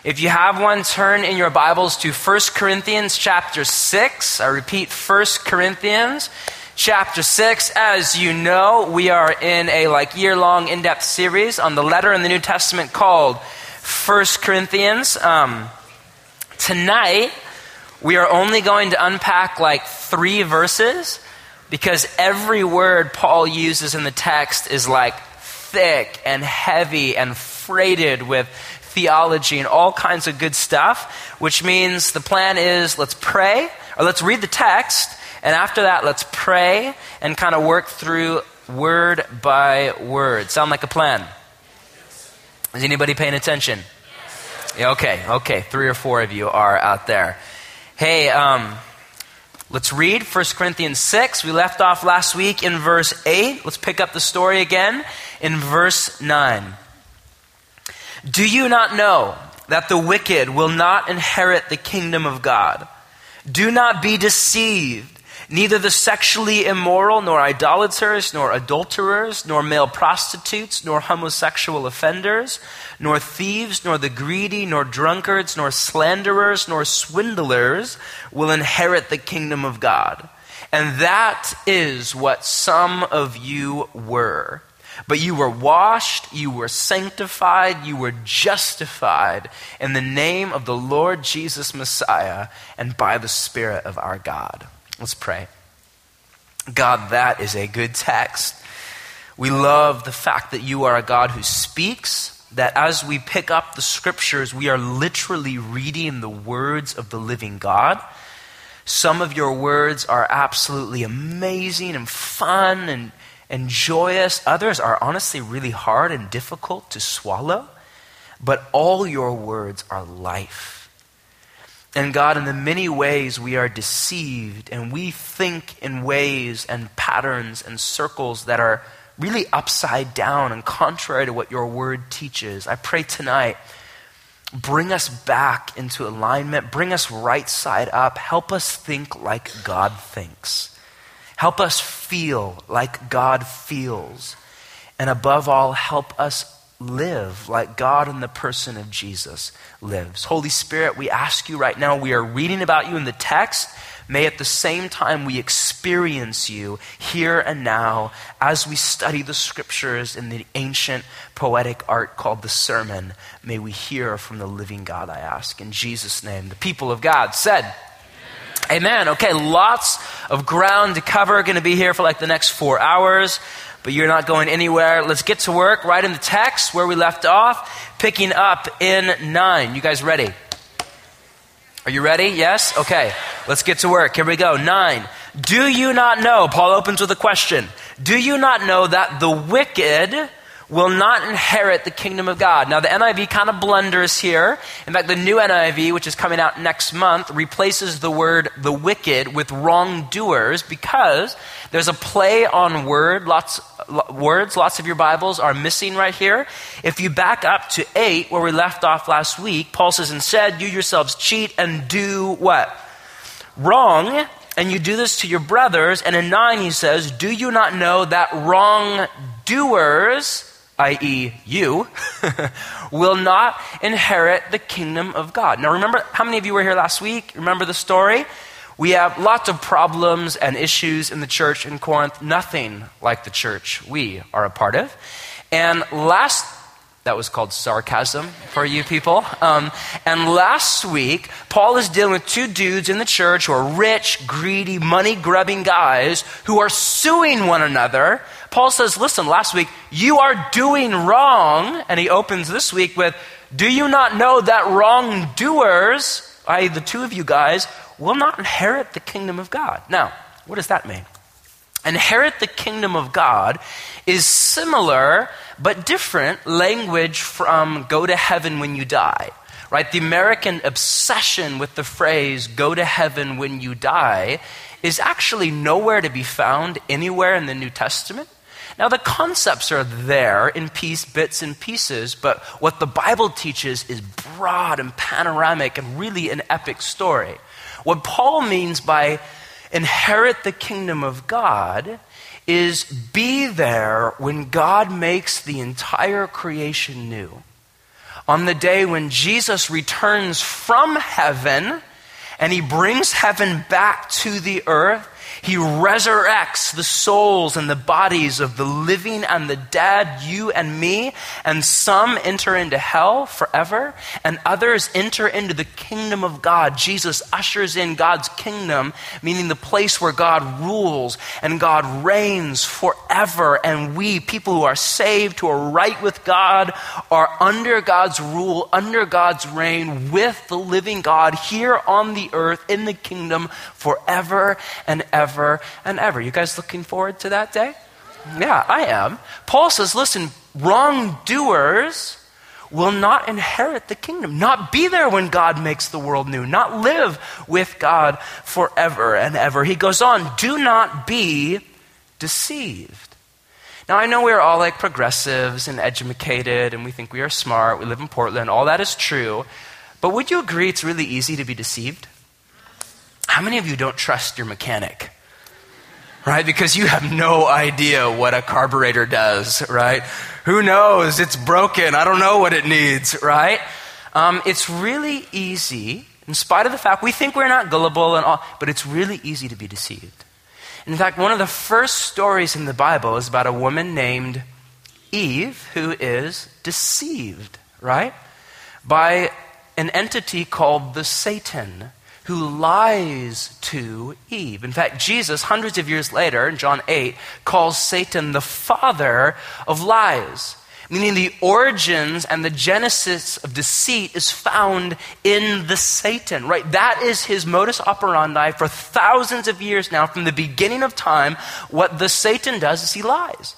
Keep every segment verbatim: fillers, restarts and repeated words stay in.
If you have one, turn in your Bibles to First Corinthians chapter six. I repeat, First Corinthians chapter six. As you know, we are in a like year-long in-depth series on the letter in the New Testament called First Corinthians. Um, tonight, we are only going to unpack like three verses because every word Paul uses in the text is like thick and heavy and freighted with theology and all kinds of good stuff, which means the plan is let's pray, or let's read the text, and after that let's pray and kind of work through word by word. Sound like a plan? Yes. Is anybody paying attention? Yes. Yeah, okay, okay, three or four of you are out there. Hey, um, let's read First Corinthians six. We left off last week in verse eight. Let's pick up the story again in verse nine. Do you not know that the wicked will not inherit the kingdom of God? Do not be deceived. Neither the sexually immoral, nor idolaters, nor adulterers, nor male prostitutes, nor homosexual offenders, nor thieves, nor the greedy, nor drunkards, nor slanderers, nor swindlers will inherit the kingdom of God. And that is what some of you were. But you were washed, you were sanctified, you were justified in the name of the Lord Jesus Messiah and by the Spirit of our God. Let's pray. God, that is a good text. We love the fact that you are a God who speaks, that as we pick up the scriptures, we are literally reading the words of the living God. Some of your words are absolutely amazing and fun and and joyous. Others are honestly really hard and difficult to swallow. But all your words are life. And God, in the many ways we are deceived and we think in ways and patterns and circles that are really upside down and contrary to what your word teaches. I pray tonight, bring us back into alignment. Bring us right side up. Help us think like God thinks. Help us feel like God feels. And above all, help us live like God in the person of Jesus lives. Holy Spirit, we ask you right now, we are reading about you in the text. May at the same time we experience you here and now as we study the scriptures in the ancient poetic art called the sermon. May we hear from the living God, I ask. In Jesus' name, the people of God said, Amen. Okay, lots of ground to cover. Going to be here for like the next four hours, but you're not going anywhere. Let's get to work right in the text where we left off, picking up in nine. You guys ready? Are you ready? Yes? Okay, let's get to work. Here we go. Nine. Do you not know? Paul opens with a question. Do you not know that the wicked will not inherit the kingdom of God? Now the N I V kind of blunders here. In fact, the new N I V, which is coming out next month, replaces the word the wicked with wrongdoers because there's a play on word, lots words, lots of your Bibles are missing right here. If you back up to eight, where we left off last week, Paul says, instead, you yourselves cheat and do what? Wrong. And you do this to your brothers. And in nine, he says, do you not know that wrongdoers, that is you, will not inherit the kingdom of God? Now remember, how many of you were here last week? Remember the story? We have lots of problems and issues in the church in Corinth, nothing like the church we are a part of. And last, that was called sarcasm for you people. Um, and last week, Paul is dealing with two dudes in the church who are rich, greedy, money-grubbing guys who are suing one another. Paul says, listen, last week, you are doing wrong. And he opens this week with, do you not know that wrongdoers, that is the two of you guys, will not inherit the kingdom of God? Now, what does that mean? Inherit the kingdom of God is similar but different language from go to heaven when you die. Right? The American obsession with the phrase go to heaven when you die is actually nowhere to be found anywhere in the New Testament. Now the concepts are there in piece, bits and pieces, but what the Bible teaches is broad and panoramic and really an epic story. What Paul means by inherit the kingdom of God is be there when God makes the entire creation new. on the day when Jesus returns from heaven and he brings heaven back to the earth. He resurrects the souls and the bodies of the living and the dead, you and me, and some enter into hell forever, and others enter into the kingdom of God. Jesus ushers in God's kingdom, meaning the place where God rules and God reigns forever, and we, people who are saved, who are right with God, are under God's rule, under God's reign, with the living God here on the earth in the kingdom forever and ever. And ever. You guys looking forward to that day? Yeah, I am. Paul says, listen, wrongdoers will not inherit the kingdom, not be there when God makes the world new, not live with God forever and ever. He goes on, do not be deceived. Now, I know we're all like progressives and educated, and we think we are smart, we live in Portland, all that is true, but would you agree it's really easy to be deceived? How many of you don't trust your mechanic? Right? Because you have no idea what a carburetor does, right? Who knows? It's broken. I don't know what it needs, right? Um, it's really easy, in spite of the fact we think we're not gullible and all, but it's really easy to be deceived. In fact, one of the first stories in the Bible is about a woman named Eve who is deceived, right? By an entity called the Satan, who lies to Eve. In fact, Jesus, hundreds of years later, in John eight, calls Satan the father of lies, meaning the origins and the genesis of deceit is found in the Satan, right? That is his modus operandi for thousands of years now, from the beginning of time. What the Satan does is he lies.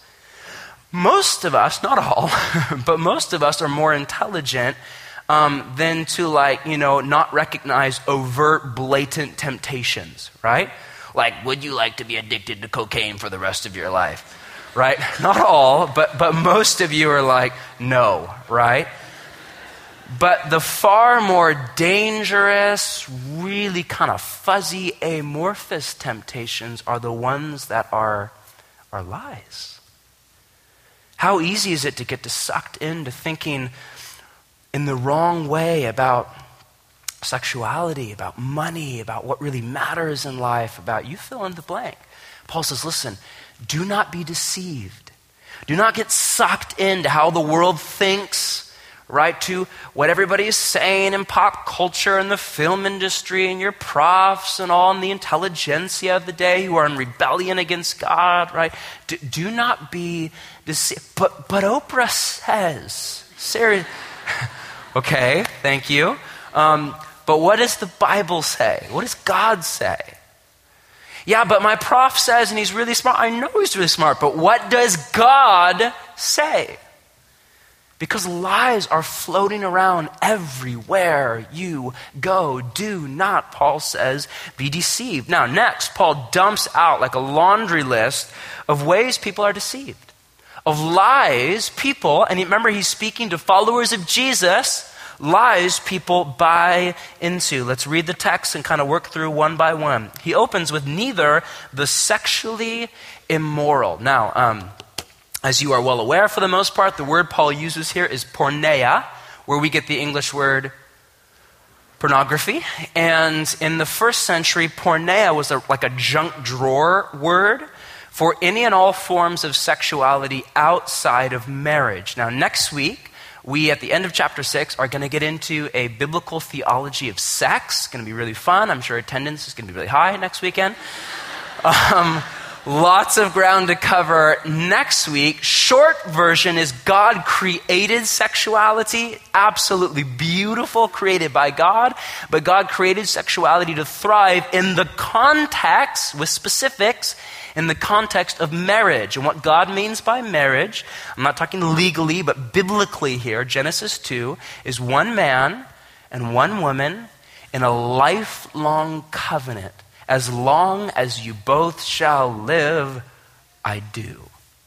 Most of us, not all, but most of us are more intelligent Um, than to like, you know, not recognize overt, blatant temptations, right? Like, would you like to be addicted to cocaine for the rest of your life, right? Not all, but, but most of you are like, no, right? But the far more dangerous, really kind of fuzzy, amorphous temptations are the ones that are, are lies. How easy is it to get sucked into thinking in the wrong way about sexuality, about money, about what really matters in life, about you fill in the blank. Paul says, listen, do not be deceived. Do not get sucked into how the world thinks, right, to what everybody is saying in pop culture and the film industry and your profs and all, and the intelligentsia of the day who are in rebellion against God, right? Do, do not be deceived. But, but Oprah says, seriously, okay, thank you. Um, but what does the Bible say? What does God say? Yeah, but my prof says, and he's really smart. I know he's really smart, but what does God say? Because lies are floating around everywhere you go. Do not, Paul says, be deceived. Now, next, Paul dumps out like a laundry list of ways people are deceived. Of lies people, and remember he's speaking to followers of Jesus, lies people buy into. Let's read the text and kind of work through one by one. He opens with neither the sexually immoral. Now, um, as you are well aware, for the most part, the word Paul uses here is porneia, where we get the English word pornography. And in the first century, porneia was a, like a junk drawer word for any and all forms of sexuality outside of marriage. Now, next week, we, at the end of chapter six, are going to get into a biblical theology of sex. It's going to be really fun. I'm sure attendance is going to be really high next weekend. Um, lots of ground to cover next week. Short version is God created sexuality, absolutely beautiful, created by God, but God created sexuality to thrive in the context, with specifics, in the context of marriage. And what God means by marriage, I'm not talking legally, but biblically here, Genesis two, is one man and one woman in a lifelong covenant. As long as you both shall live, I do.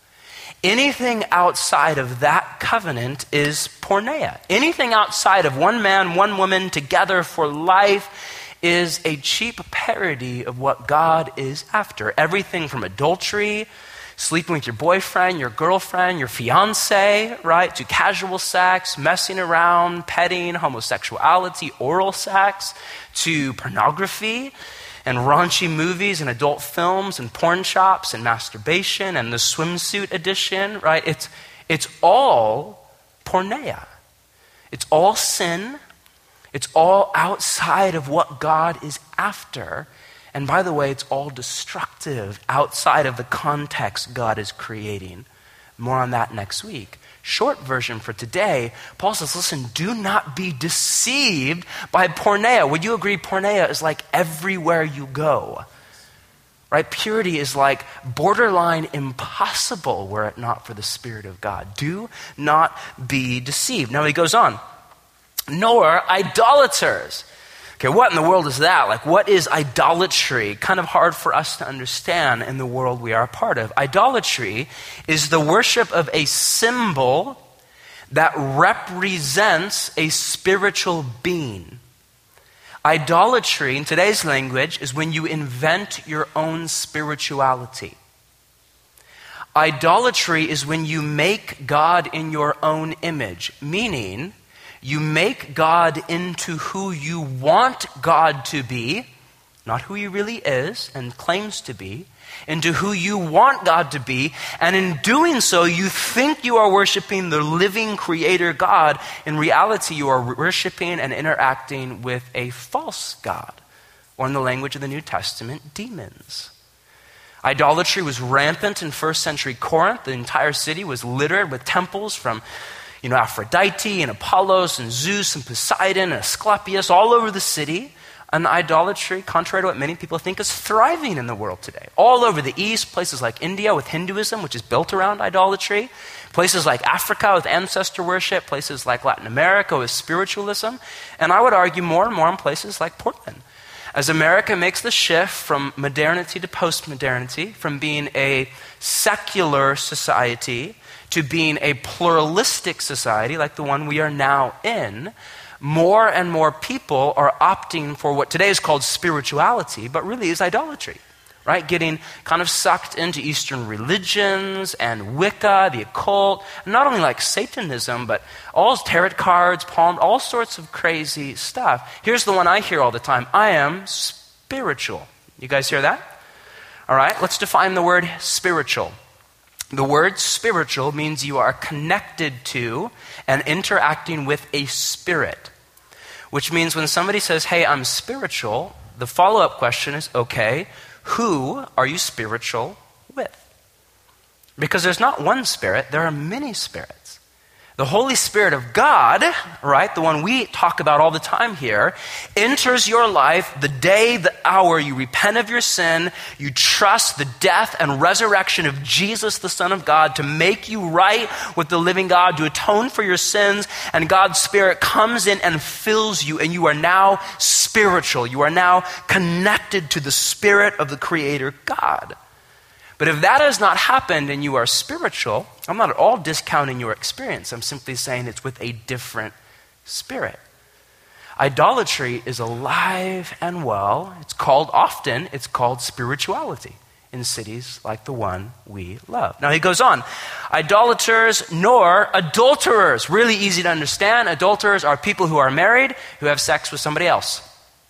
Anything outside of that covenant is porneia. Anything outside of one man, one woman together for life is a cheap parody of what God is after. Everything from adultery, sleeping with your boyfriend, your girlfriend, your fiance, right? To casual sex, messing around, petting, homosexuality, oral sex, to pornography and raunchy movies and adult films and porn shops and masturbation and the swimsuit edition, right? It's, it's all porneia. It's all sin. It's all outside of what God is after. And by the way, it's all destructive outside of the context God is creating. More on that next week. Short version for today, Paul says, listen, do not be deceived by porneia. Would you agree porneia is like everywhere you go? Right? Purity is like borderline impossible were it not for the Spirit of God. Do not be deceived. Now he goes on. Nor idolaters. Okay, what in the world is that? Like, what is idolatry? Kind of hard for us to understand in the world we are a part of. Idolatry is the worship of a symbol that represents a spiritual being. Idolatry, in today's language, is when you invent your own spirituality. Idolatry is when you make God in your own image, meaning you make God into who you want God to be, not who he really is and claims to be, into who you want God to be, and in doing so, you think you are worshiping the living creator God. In reality, you are worshiping and interacting with a false God, or in the language of the New Testament, demons. Idolatry was rampant in first century Corinth. The entire city was littered with temples from You know, Aphrodite and Apollos and Zeus and Poseidon and Asclepius all over the city. And idolatry, contrary to what many people think, is thriving in the world today. All over the East, places like India with Hinduism, which is built around idolatry. Places like Africa with ancestor worship. Places like Latin America with spiritualism. And I would argue more and more in places like Portland. As America makes the shift from modernity to post-modernity, from being a secular society to being a pluralistic society like the one we are now in, more and more people are opting for what today is called spirituality, but really is idolatry, right? Getting kind of sucked into Eastern religions and Wicca, the occult, not only like Satanism, but all tarot cards, palm, all sorts of crazy stuff. Here's the one I hear all the time. I am spiritual. You guys hear that? All right, let's define the word spiritual. The word spiritual means you are connected to and interacting with a spirit, which means when somebody says, hey, I'm spiritual, the follow-up question is, okay, who are you spiritual with? Because there's not one spirit, there are many spirits. The Holy Spirit of God, right, the one we talk about all the time here, enters your life the day, the hour you repent of your sin, you trust the death and resurrection of Jesus, the Son of God, to make you right with the living God, to atone for your sins, and God's Spirit comes in and fills you, and you are now spiritual. You are now connected to the Spirit of the Creator God. But if that has not happened and you are spiritual, I'm not at all discounting your experience. I'm simply saying it's with a different spirit. Idolatry is alive and well. It's called often, it's called spirituality in cities like the one we love. Now he goes on. Idolaters nor adulterers. Really easy to understand. Adulterers are people who are married who have sex with somebody else,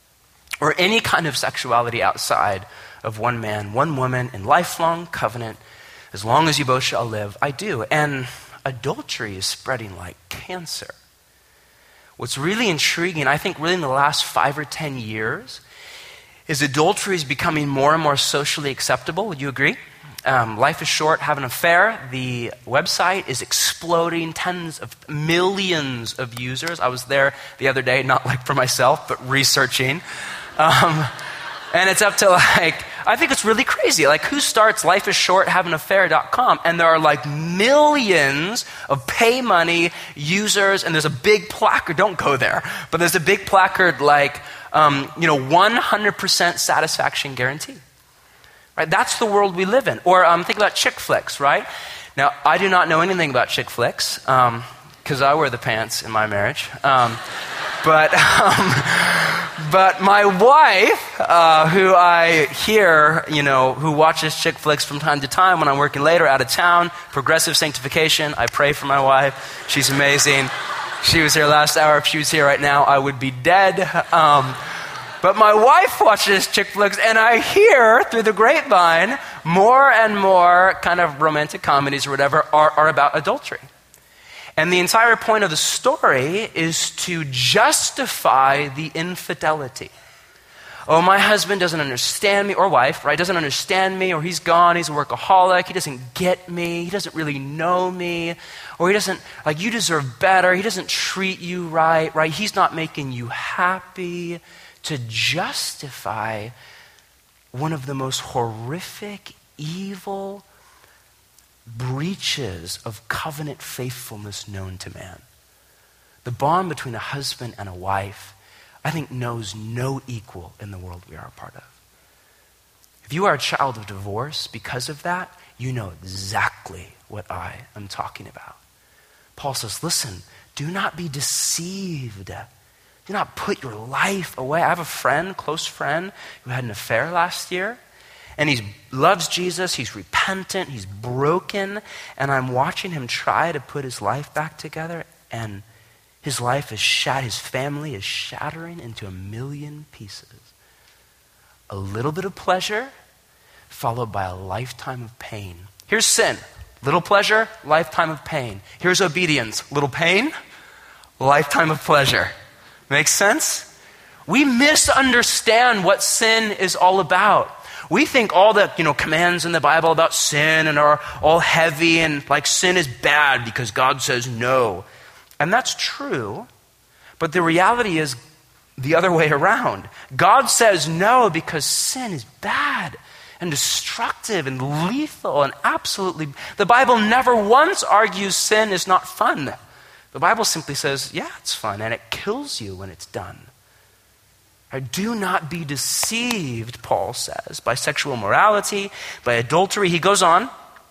or any kind of sexuality outside of one man, one woman in lifelong covenant. As long as you both shall live, I do. And adultery is spreading like cancer. What's really intriguing, I think really in the last five or ten years, is adultery is becoming more and more socially acceptable. Would you agree? Um, Life is Short, Have an Affair. The website is exploding, tens of millions of users. I was there the other day, not like for myself, but researching. Um, and it's up to like, I think it's really crazy. Like, who starts life is short have an affair dot com? And there are like millions of pay money users, and there's a big placard. Don't go there. But there's a big placard like, um, you know, one hundred percent satisfaction guarantee. Right? That's the world we live in. Or um, think about chick flicks, right? Now, I do not know anything about chick flicks because um, I wear the pants in my marriage. Um, but... Um, But my wife, uh, who I hear, you know, who watches chick flicks from time to time when I'm working later out of town, progressive sanctification, I pray for my wife. She's amazing. She was here last hour. If she was here right now, I would be dead. Um, but my wife watches chick flicks, and I hear through the grapevine more and more kind of romantic comedies or whatever are, are about adultery. And the entire point of the story is to justify the infidelity. Oh, my husband doesn't understand me, or wife, right? Doesn't understand me, or he's gone, he's a workaholic, he doesn't get me, he doesn't really know me, or he doesn't, like, you deserve better, he doesn't treat you right, right? He's not making you happy. To justify one of the most horrific, evil breaches of covenant faithfulness known to man. The bond between a husband and a wife, I think, knows no equal in the world we are a part of. If you are a child of divorce because of that, you know exactly what I am talking about. Paul says, listen, do not be deceived. Do not put your life away. I have a friend, close friend, who had an affair last year. And he loves Jesus, he's repentant, he's broken, and I'm watching him try to put his life back together, and his life is shattered, his family is shattering into a million pieces. A little bit of pleasure, followed by a lifetime of pain. Here's sin, little pleasure, lifetime of pain. Here's obedience, little pain, lifetime of pleasure. Makes sense? We misunderstand what sin is all about. We think all the, you know, commands in the Bible about sin and are all heavy and like sin is bad because God says no. And that's true, but the reality is the other way around. God says no because sin is bad and destructive and lethal and absolutely, the Bible never once argues sin is not fun. The Bible simply says, yeah, it's fun and it kills you when it's done. Do not be deceived, Paul says, by sexual immorality, by adultery. He goes on,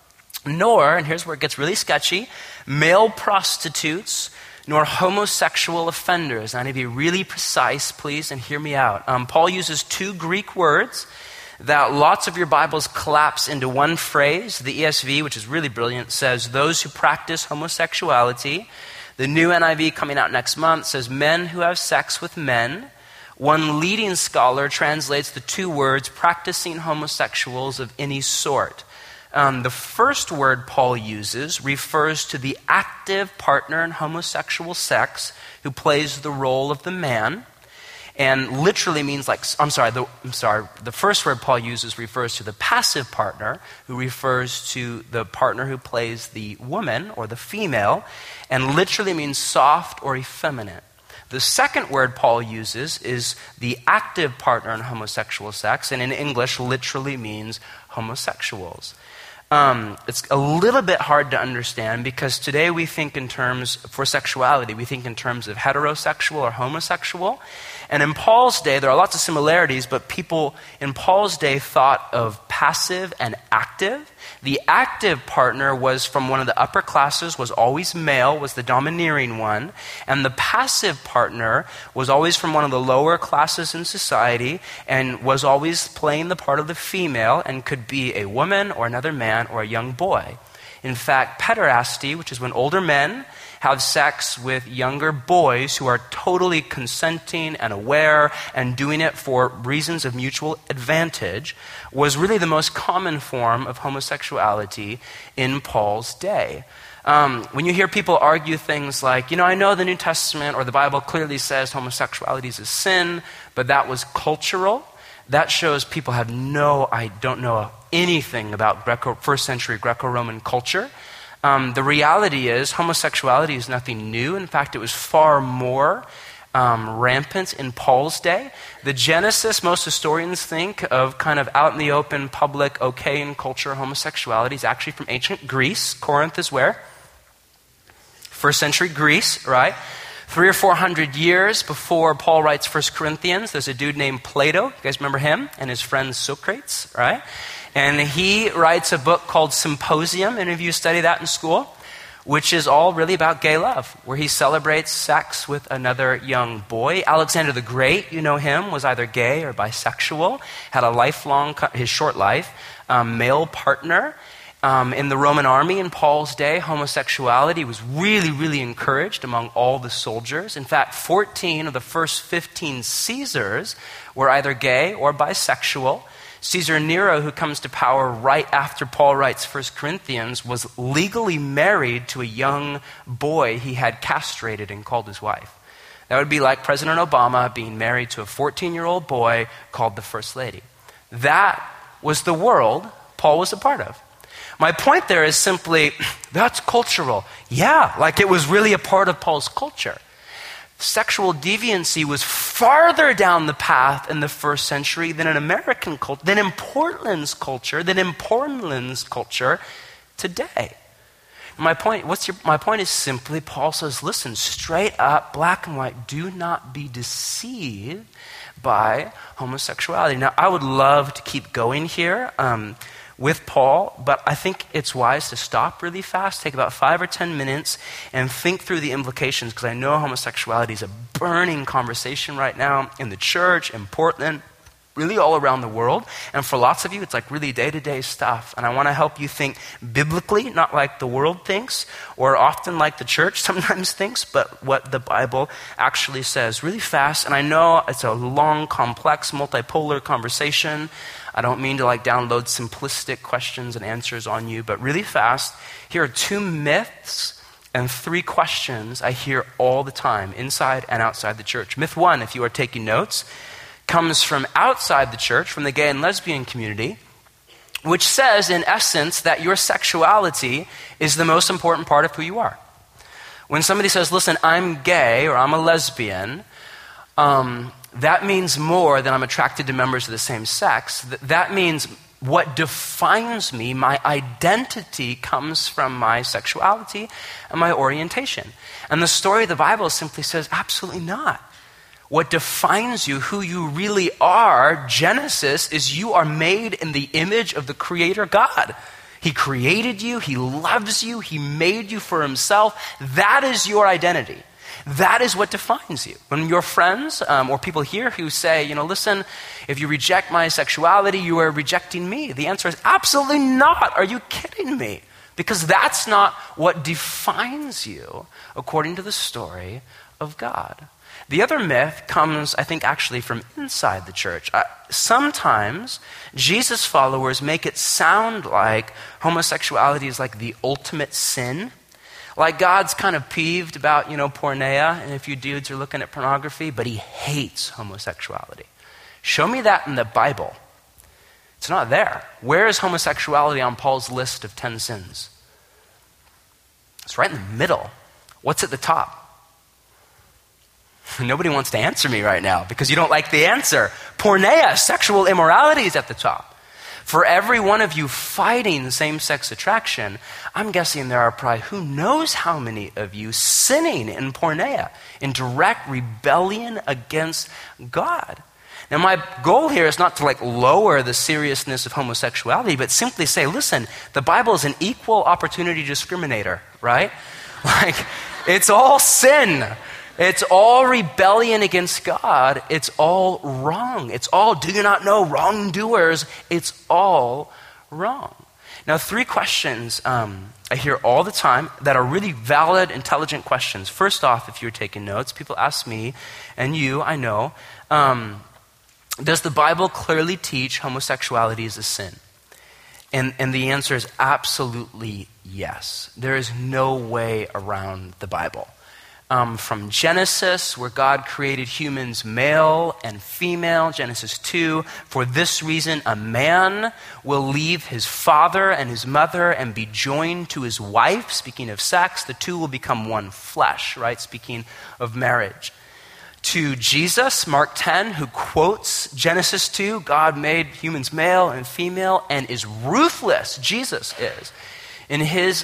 nor, and here's where it gets really sketchy, male prostitutes, nor homosexual offenders. Now, I need to be really precise, please, and hear me out. Um, Paul uses two Greek words that lots of your Bibles collapse into one phrase. The E S V, which is really brilliant, says those who practice homosexuality. The new N I V coming out next month says men who have sex with men. One leading scholar translates the two words, practicing homosexuals of any sort. Um, the first word Paul uses refers to the active partner in homosexual sex who plays the role of the man, and literally means like, I'm sorry, the, I'm sorry, the first word Paul uses refers to the passive partner, who refers to the partner who plays the woman or the female, and literally means soft or effeminate. The second word Paul uses is the active partner in homosexual sex, and in English literally means homosexuals. Um, it's a little bit hard to understand because today we think in terms, for sexuality, we think in terms of heterosexual or homosexual. And in Paul's day, there are lots of similarities, but people in Paul's day thought of passive and active. The active partner was from one of the upper classes, was always male, was the domineering one. And the passive partner was always from one of the lower classes in society and was always playing the part of the female and could be a woman or another man or a young boy. In fact, pederasty, which is when older men have sex with younger boys who are totally consenting and aware and doing it for reasons of mutual advantage, was really the most common form of homosexuality in Paul's day. Um, when you hear people argue things like, you know, I know the New Testament or the Bible clearly says homosexuality is a sin, but that was cultural, that shows people have no, I don't know anything about Greco, first century Greco-Roman culture. Um, the reality is homosexuality is nothing new. In fact, it was far more um, rampant in Paul's day. The genesis, most historians think, of kind of out in the open, public, okay in culture homosexuality is actually from ancient Greece. Corinth is where? First century Greece, right? Three or four hundred years before Paul writes First Corinthians, there's a dude named Plato. You guys remember him? And his friend Socrates, right? And he writes a book called Symposium. Any of you study that in school? which is all really about gay love, where he celebrates sex with another young boy. Alexander the Great, you know him, was either gay or bisexual, had a lifelong, his short life, um, male partner. Um, in the Roman army in Paul's day, homosexuality was really, really encouraged among all the soldiers. In fact, fourteen of the first fifteen Caesars were either gay or bisexual. Caesar Nero, who comes to power right after Paul writes First Corinthians, was legally married to a young boy he had castrated and called his wife. That would be like President Obama being married to a fourteen-year-old boy called the First Lady. That was the world Paul was a part of. My point there is simply, that's cultural. Yeah, like it was really a part of Paul's culture. Sexual deviancy was farther down the path in the first century than in American culture, than in Portland's culture, than in Portland's culture today. My point, what's your, my point is simply, Paul says, listen, straight up, black and white, do not be deceived by homosexuality. Now, I would love to keep going here um, with Paul, but I think it's wise to stop really fast, take about five or ten minutes, and think through the implications, because I know homosexuality is a burning conversation right now in the church, in Portland, really all around the world. And for lots of you, it's like really day-to-day stuff. And I want to help you think biblically, not like the world thinks, or often like the church sometimes thinks, but what the Bible actually says really fast. And I know it's a long, complex, multipolar conversation. I don't mean to like download simplistic questions and answers on you, but really fast, here are two myths and three questions I hear all the time, inside and outside the church. Myth one, if you are taking notes, comes from outside the church, from the gay and lesbian community, which says, in essence, that your sexuality is the most important part of who you are. When somebody says, listen, I'm gay or I'm a lesbian, um, that means more than I'm attracted to members of the same sex. Th- that means what defines me, my identity, comes from my sexuality and my orientation. And the story of the Bible simply says, absolutely not. What defines you, who you really are, Genesis, is you are made in the image of the Creator God. He created you, He loves you, He made you for Himself. That is your identity. That is what defines you. When your friends um, or people here who say, you know, listen, if you reject my sexuality, you are rejecting me. The answer is absolutely not. Are you kidding me? Because that's not what defines you according to the story of God. The other myth comes, I think, actually from inside the church. Uh, sometimes Jesus followers make it sound like homosexuality is like the ultimate sin. Like God's kind of peeved about, you know, porneia, and if you dudes are looking at pornography, but He hates homosexuality. Show me that in the Bible. It's not there. Where is homosexuality on Paul's list of ten sins? It's right in the middle. What's at the top? Nobody wants to answer me right now because you don't like the answer. Porneia, sexual immorality, is at the top. For every one of you fighting same-sex attraction, I'm guessing there are probably who knows how many of you sinning in porneia, in direct rebellion against God. Now, my goal here is not to like lower the seriousness of homosexuality, but simply say, listen, the Bible is an equal opportunity discriminator, right? Like, it's all sin. It's all rebellion against God. It's all wrong. It's all, do you not know, wrongdoers? It's all wrong. Now, three questions um, I hear all the time that are really valid, intelligent questions. First off, if you're taking notes, people ask me, and you, I know, um, does the Bible clearly teach homosexuality is a sin? And, and the answer is absolutely yes. There is no way around the Bible. Um, from Genesis, where God created humans male and female, Genesis two, for this reason a man will leave his father and his mother and be joined to his wife, speaking of sex, the two will become one flesh, right, speaking of marriage. To Jesus, Mark ten, who quotes Genesis two, God made humans male and female and is ruthless, Jesus is, in his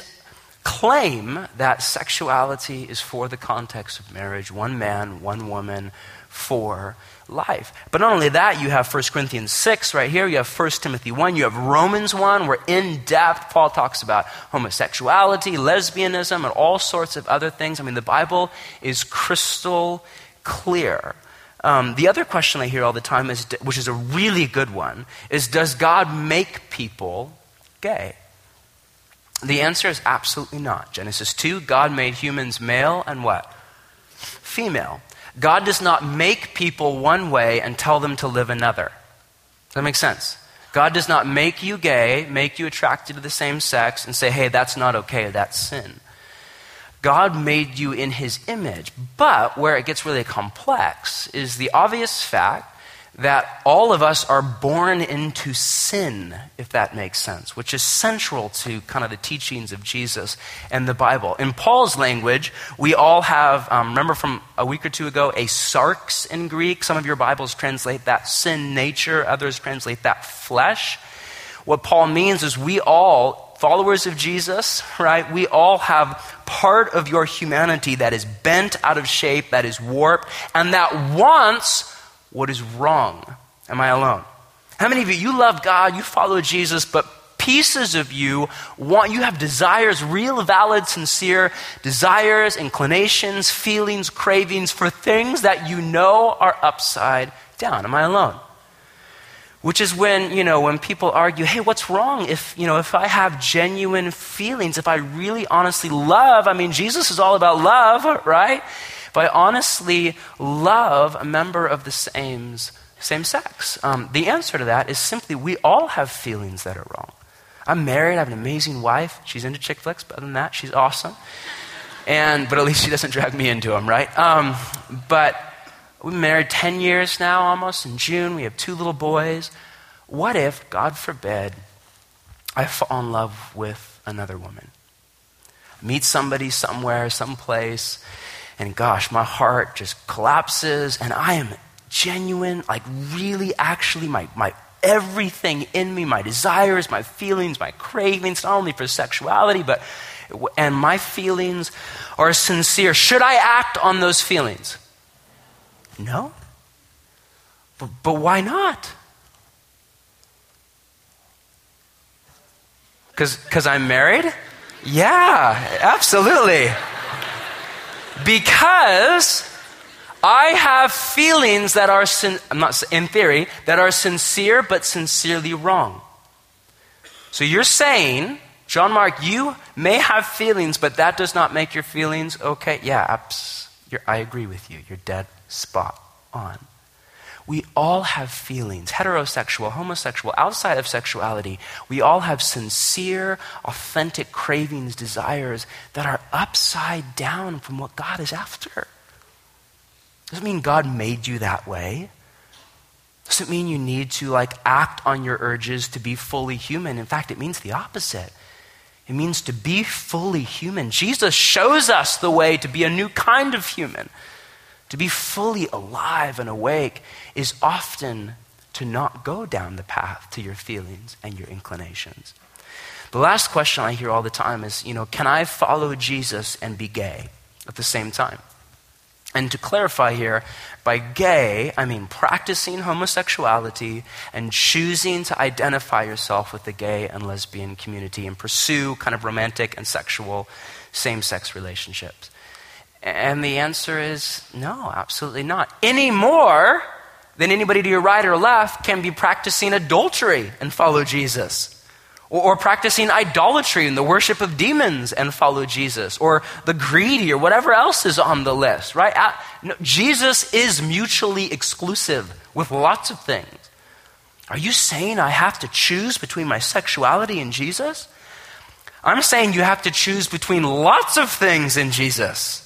claim that sexuality is for the context of marriage, one man, one woman, for life. But not only that, you have First Corinthians six right here, you have First Timothy one, you have Romans one, where in depth Paul talks about homosexuality, lesbianism, and all sorts of other things. I mean, the Bible is crystal clear. Um, the other question I hear all the time, is, which is a really good one, is does God make people gay? The answer is absolutely not. Genesis two, God made humans male and what? Female. God does not make people one way and tell them to live another. Does that make sense? God does not make you gay, make you attracted to the same sex, and say, hey, that's not okay, that's sin. God made you in his image. But where it gets really complex is the obvious fact that all of us are born into sin, if that makes sense, which is central to kind of the teachings of Jesus and the Bible. In Paul's language, we all have, um, remember from a week or two ago, a sarx in Greek. Some of your Bibles translate that sin nature, others translate that flesh. What Paul means is we all, followers of Jesus, right, we all have part of your humanity that is bent out of shape, that is warped, and that wants what is wrong. Am I alone? How many of you, you love God, you follow Jesus, but pieces of you want, you have desires, real, valid, sincere desires, inclinations, feelings, cravings for things that you know are upside down. Am I alone? Which is when, you know, when people argue, hey, what's wrong if, you know, if I have genuine feelings, if I really honestly love, I mean, Jesus is all about love, right? If I honestly love a member of the same, same sex. Um, the answer to that is simply we all have feelings that are wrong. I'm married, I have an amazing wife. She's into chick flicks, but other than that, she's awesome. And but at least she doesn't drag me into them, right? Um, but we've been married ten years now almost. In June, we have two little boys. What if, God forbid, I fall in love with another woman? Meet somebody somewhere, someplace, and gosh, my heart just collapses, and I am genuine, like really actually my, my everything in me, my desires, my feelings, my cravings, not only for sexuality, but and my feelings are sincere. Should I act on those feelings? No. But, but why not? Because I'm married? Yeah, absolutely. Because I have feelings that are, sin- I'm not in theory, that are sincere but sincerely wrong. So you're saying, John Mark, you may have feelings, but that does not make your feelings okay? Yeah, abs- you're, I agree with you. You're dead spot on. We all have feelings, heterosexual, homosexual, outside of sexuality. We all have sincere, authentic cravings, desires that are upside down from what God is after. Doesn't mean God made you that way. Doesn't mean you need to like act on your urges to be fully human. In fact, it means the opposite. It means to be fully human. Jesus shows us the way to be a new kind of human. To be fully alive and awake is often to not go down the path to your feelings and your inclinations. The last question I hear all the time is, you know, can I follow Jesus and be gay at the same time? And to clarify here, by gay, I mean practicing homosexuality and choosing to identify yourself with the gay and lesbian community and pursue kind of romantic and sexual same-sex relationships. And the answer is no, absolutely not. Any more than anybody to your right or left can be practicing adultery and follow Jesus. Or, or practicing idolatry and the worship of demons and follow Jesus. Or the greedy or whatever else is on the list, right? Uh, no, Jesus is mutually exclusive with lots of things. Are you saying I have to choose between my sexuality and Jesus? I'm saying you have to choose between lots of things in Jesus.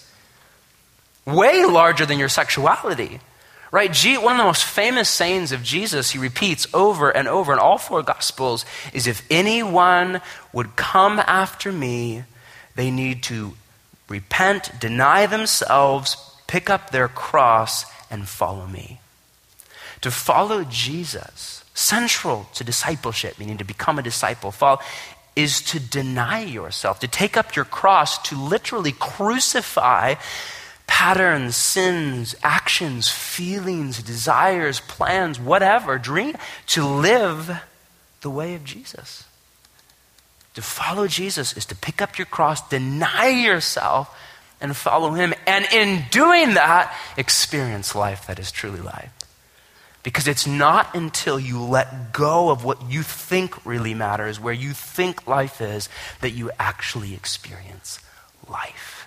Way larger than your sexuality, right? G- one of the most famous sayings of Jesus, he repeats over and over in all four Gospels, is if anyone would come after me, they need to repent, deny themselves, pick up their cross, and follow me. To follow Jesus, central to discipleship, meaning to become a disciple, follow, is to deny yourself, to take up your cross, to literally crucify, patterns, sins, actions, feelings, desires, plans, whatever, dream, to live the way of Jesus. To follow Jesus is to pick up your cross, deny yourself, and follow him. And in doing that, experience life that is truly life. Because it's not until you let go of what you think really matters, where you think life is, that you actually experience life.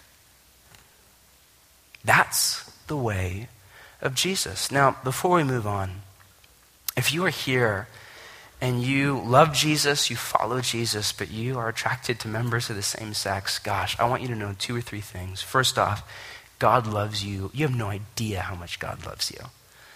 That's the way of Jesus. Now, before we move on, if you are here and you love Jesus, you follow Jesus, but you are attracted to members of the same sex, gosh, I want you to know two or three things. First off, God loves you. You have no idea how much God loves you.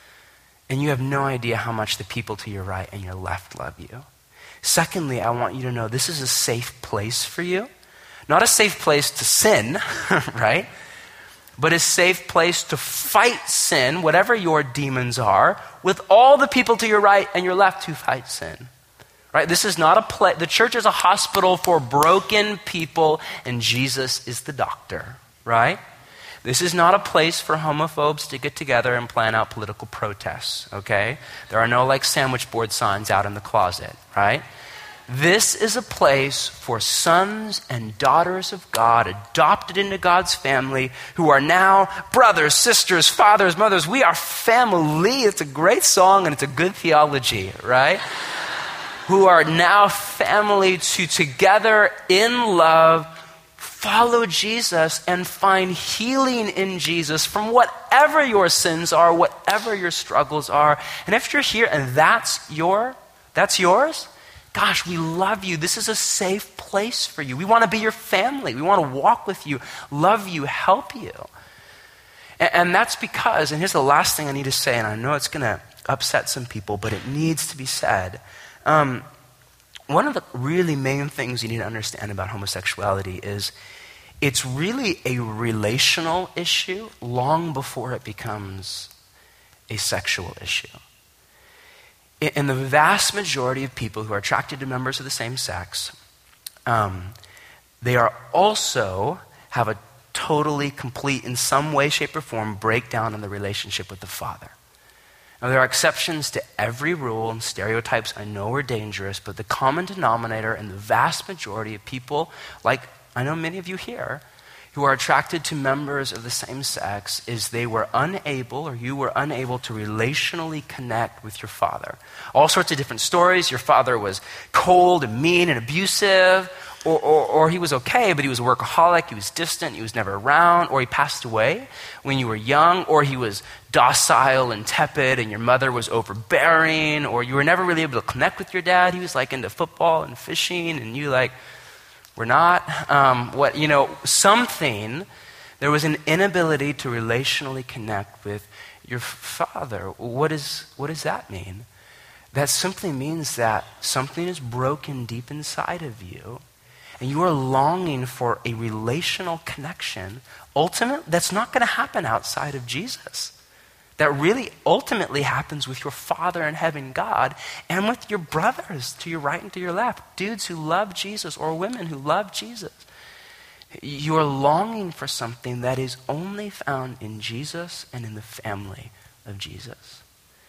And you have no idea how much the people to your right and your left love you. Secondly, I want you to know this is a safe place for you. Not a safe place to sin, right? But a safe place to fight sin, whatever your demons are, with all the people to your right and your left who fight sin. Right? This is not a place. The church is a hospital for broken people, and Jesus is the doctor, right? This is not a place for homophobes to get together and plan out political protests, okay? There are no like sandwich board signs out in the closet, right? This is a place for sons and daughters of God adopted into God's family who are now brothers, sisters, fathers, mothers. We are family. It's a great song and it's a good theology, right? Who are now family to together in love follow Jesus and find healing in Jesus from whatever your sins are, whatever your struggles are. And if you're here and that's your, that's yours, gosh, we love you. This is a safe place for you. We want to be your family. We want to walk with you, love you, help you. And, and that's because, and here's the last thing I need to say, and I know it's going to upset some people, but it needs to be said. Um, One of the really main things you need to understand about homosexuality is it's really a relational issue long before it becomes a sexual issue. In the vast majority of people who are attracted to members of the same sex, um, they are also have a totally complete, in some way, shape, or form, breakdown in the relationship with the Father. Now, there are exceptions to every rule, and stereotypes I know are dangerous, but the common denominator in the vast majority of people, like I know many of you here, who are attracted to members of the same sex is they were unable, or you were unable to relationally connect with your father. All sorts of different stories. Your father was cold and mean and abusive, Or, or, or he was okay, but he was a workaholic, he was distant, he was never around, or he passed away when you were young, or he was docile and tepid and your mother was overbearing, or you were never really able to connect with your dad. He was like into football and fishing and you like, were not. Um, what, you know, something, there was an inability to relationally connect with your father. What is, what does that mean? That simply means that something is broken deep inside of you, and you are longing for a relational connection, ultimately, that's not going to happen outside of Jesus. That really ultimately happens with your Father in heaven, God, and with your brothers to your right and to your left, dudes who love Jesus or women who love Jesus. You are longing for something that is only found in Jesus and in the family of Jesus.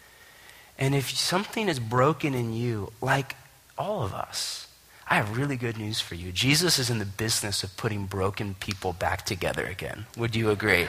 And if something is broken in you, like all of us, I have really good news for you. Jesus is in the business of putting broken people back together again. Would you agree?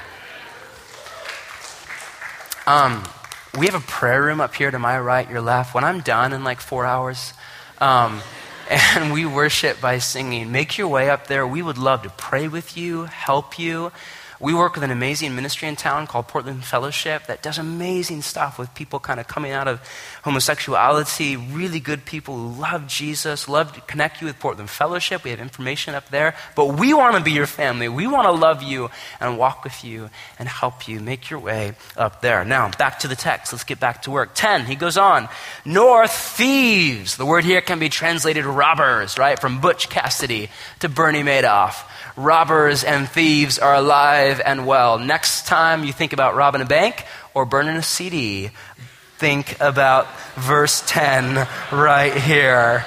Um, we have a prayer room up here to my right, your left. When I'm done in like four hours, um, and we worship by singing, make your way up there. We would love to pray with you, help you. We work with an amazing ministry in town called Portland Fellowship that does amazing stuff with people kind of coming out of homosexuality, really good people who love Jesus, love to connect you with Portland Fellowship. We have information up there. But we want to be your family. We want to love you and walk with you and help you make your way up there. Now, back to the text. Let's get back to work. ten, he goes on, nor thieves. The word here can be translated robbers, right? From Butch Cassidy to Bernie Madoff. Robbers and thieves are alive and well. Next time you think about robbing a bank or burning a C D, think about verse ten right here.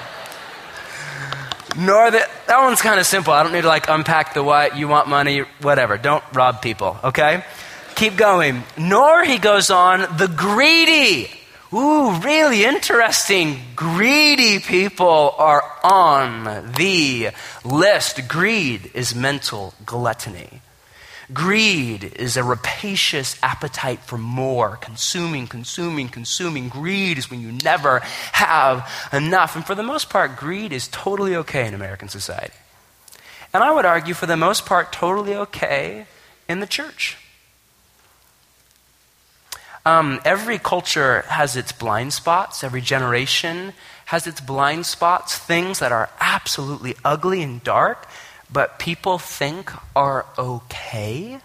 Nor that, that one's kind of simple. I don't need to like unpack the what, you want money, whatever. Don't rob people, okay? Keep going. Nor, he goes on, the greedy. Ooh, really interesting. Greedy people are on the list. Greed is mental gluttony. Greed is a rapacious appetite for more, consuming, consuming, consuming. Greed is when you never have enough. And for the most part, greed is totally okay in American society. And I would argue, for the most part, totally okay in the church. Um, every culture has its blind spots. Every generation has its blind spots, things that are absolutely ugly and dark, but people think are okay.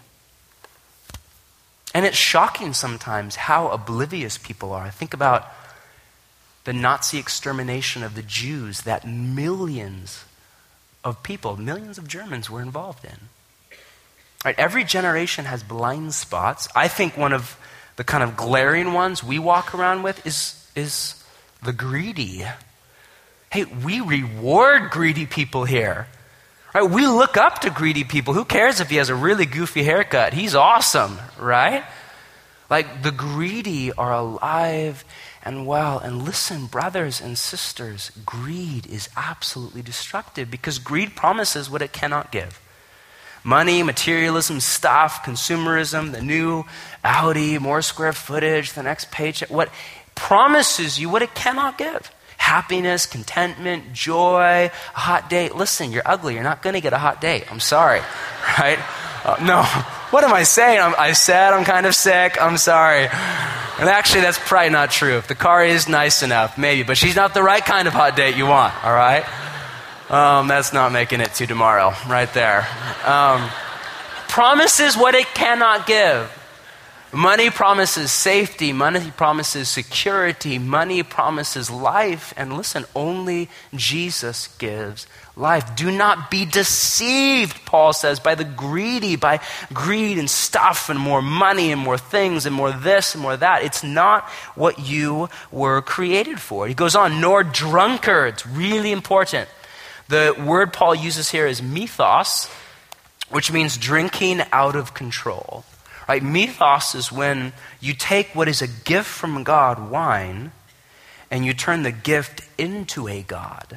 And it's shocking sometimes how oblivious people are. Think about the Nazi extermination of the Jews that millions of people, millions of Germans were involved in. Right, every generation has blind spots. I think one of the kind of glaring ones we walk around with is, is the greedy. Hey, we reward greedy people here. Right? We look up to greedy people. Who cares if he has a really goofy haircut? He's awesome, right? Like, the greedy are alive and well. And listen, brothers and sisters, greed is absolutely destructive because greed promises what it cannot give. Money, materialism, stuff, consumerism, the new Audi, more square footage, the next paycheck, what promises you what it cannot give. Happiness, contentment, joy, a hot date. Listen, you're ugly. You're not going to get a hot date. I'm sorry, right? Uh, no, what am I saying? I'm, I said I'm kind of sick. I'm sorry. And actually, that's probably not true. If the car is nice enough, maybe. But she's not the right kind of hot date you want, all right? Um, that's not making it to tomorrow, right there. Um, promises what it cannot give. Money promises safety. Money promises security. Money promises life. And listen, only Jesus gives life. Do not be deceived, Paul says, by the greedy, by greed and stuff and more money and more things and more this and more that. It's not what you were created for. He goes on, nor drunkards. Really important. The word Paul uses here is mythos, which means drinking out of control. Right? Mythos is when you take what is a gift from God, wine, and you turn the gift into a god.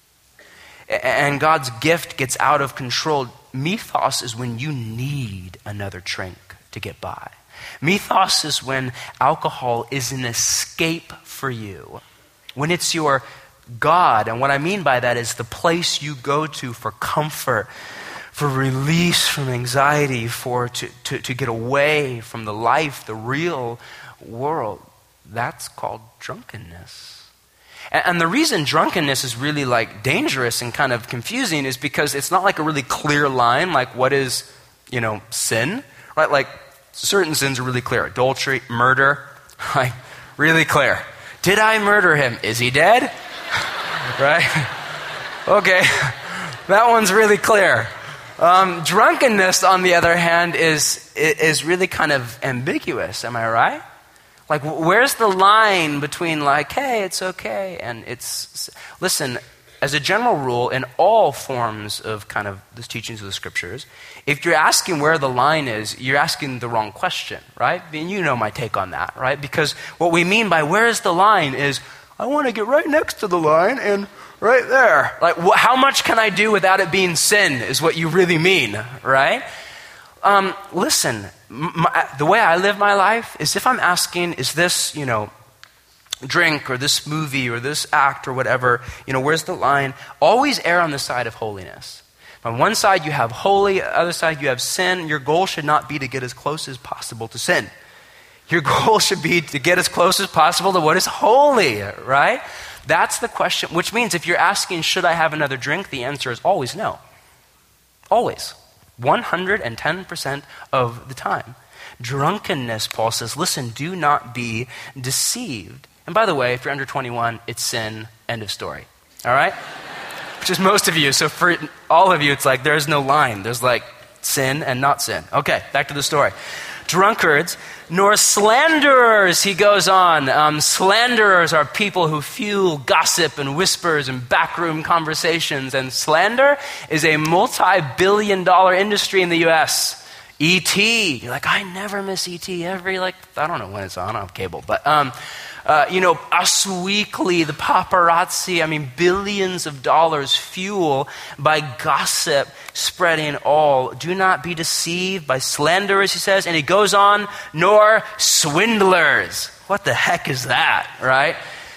And God's gift gets out of control. Mythos is when you need another drink to get by. Mythos is when alcohol is an escape for you. When it's your God, and what I mean by that is the place you go to for comfort, for release from anxiety, for to, to, to get away from the life, the real world. That's called drunkenness. And, and the reason drunkenness is really like dangerous and kind of confusing is because it's not like a really clear line, like what is, you know, sin, right? Like certain sins are really clear. Adultery, murder, like really clear. Did I murder him? Is he dead? Right? Okay, that one's really clear. Um, drunkenness, on the other hand, is is really kind of ambiguous. Am I right? Like, where's the line between like, hey, it's okay, and it's... Listen, as a general rule, in all forms of kind of the teachings of the scriptures, if you're asking where the line is, you're asking the wrong question, right? And you know my take on that, right? Because what we mean by where is the line is, I want to get right next to the line and right there. Like, wh- how much can I do without it being sin is what you really mean, right? Um, listen, my, the way I live my life is if I'm asking, is this, you know, drink or this movie or this act or whatever, you know, where's the line? Always err on the side of holiness. On one side you have holy, other side you have sin. Your goal should not be to get as close as possible to sin. Your goal should be to get as close as possible to what is holy, right? That's the question, which means if you're asking, should I have another drink? The answer is always no. Always. one hundred ten percent of the time. Drunkenness, Paul says, listen, do not be deceived. And by the way, if you're under twenty-one, it's sin, end of story. All right? Which is most of you. So for all of you, it's like there's no line. There's like sin and not sin. Okay, back to the story. Drunkards, nor slanderers, he goes on. Um, slanderers are people who fuel gossip and whispers and backroom conversations. And slander is a multi-billion dollar industry in the U S. E T You're like, I never miss E T Every, like, I don't know when it's on, I don't have cable. But, um, uh, you know, Us Weekly, the paparazzi, I mean, billions of dollars fuel by gossip spreading all. Do not be deceived by slanderers, he says. And he goes on, nor swindlers. What the heck is that, right?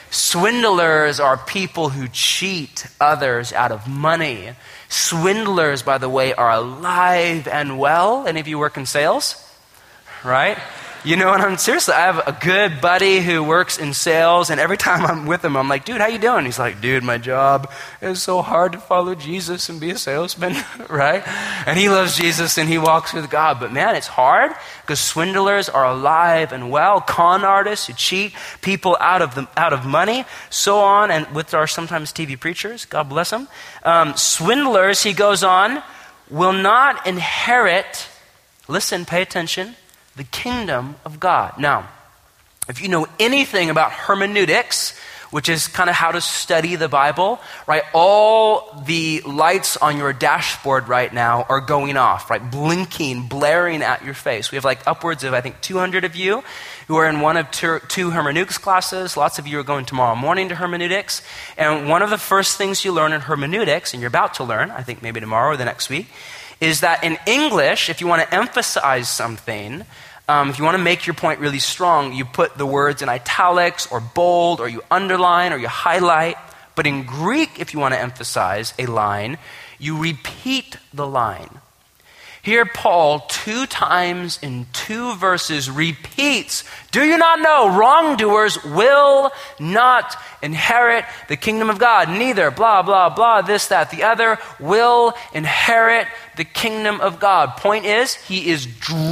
Swindlers are people who cheat others out of money. Swindlers, by the way, are alive and well. Any of you work in sales? Right? You know what I'm seriously, I have a good buddy who works in sales, and every time I'm with him, I'm like, dude, how you doing? He's like, dude, my job is so hard to follow Jesus and be a salesman, right? And he loves Jesus and he walks with God. But man, it's hard because swindlers are alive and well, con artists who cheat people out of the, out of money, so on, and with our sometimes T V preachers, God bless them. Um, swindlers, he goes on, will not inherit, listen, pay attention, the kingdom of God. Now, if you know anything about hermeneutics, which is kind of how to study the Bible, right? All the lights on your dashboard right now are going off, right? Blinking, blaring at your face. We have like upwards of, I think, two hundred of you who are in one of two, two hermeneutics classes. Lots of you are going tomorrow morning to hermeneutics. And one of the first things you learn in hermeneutics, and you're about to learn, I think maybe tomorrow or the next week, is that in English, if you want to emphasize something, um, if you want to make your point really strong, you put the words in italics or bold, or you underline or you highlight. But in Greek, if you want to emphasize a line, you repeat the line. Here, Paul, two times in two verses, repeats, do you not know wrongdoers will not inherit the kingdom of God? Neither, blah, blah, blah, this, that, the other, will inherit the kingdom of God. Point is, he is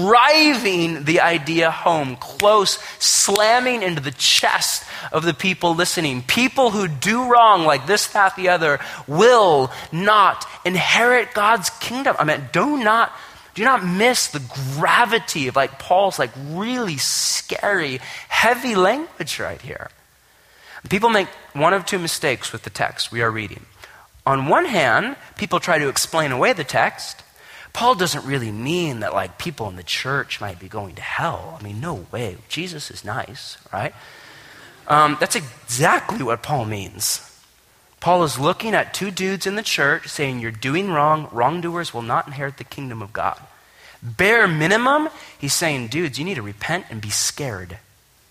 driving the idea home, close, slamming into the chest of the people listening. People who do wrong, like this, that, the other, will not inherit God's kingdom. I mean, do not Do not miss the gravity of like Paul's like really scary, heavy language right here. People make one of two mistakes with the text we are reading. On one hand, people try to explain away the text. Paul doesn't really mean that like people in the church might be going to hell. I mean, no way. Jesus is nice, right? Um, that's exactly what Paul means. Paul is looking at two dudes in the church saying, you're doing wrong. Wrongdoers will not inherit the kingdom of God. Bare minimum, he's saying, dudes, you need to repent and be scared.